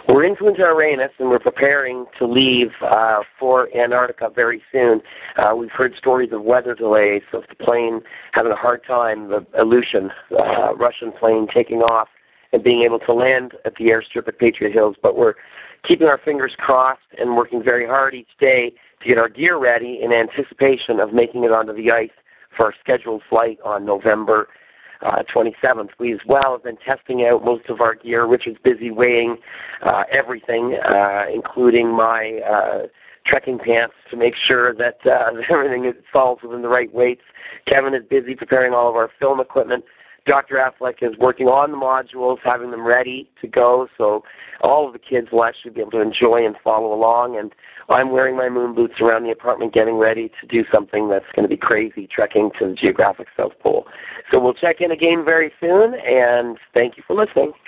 We're in Punta Arenas, and we're preparing to leave for Antarctica very soon. We've heard stories of weather delays, of the plane having a hard time, the Ilyushin Russian plane taking off and being able to land at the airstrip at Patriot Hills. But we're keeping our fingers crossed and working very hard each day to get our gear ready in anticipation of making it onto the ice for our scheduled flight on November 27th. We as well have been testing out most of our gear. Richard's busy weighing everything, including my trekking pants, to make sure that everything falls within the right weights. Kevin is busy preparing all of our film equipment. Dr. Affleck is working on the modules, having them ready to go, so all of the kids will actually be able to enjoy and follow along. And I'm wearing my moon boots around the apartment getting ready to do something that's going to be crazy, trekking to the geographic South Pole. So we'll check in again very soon, and thank you for listening.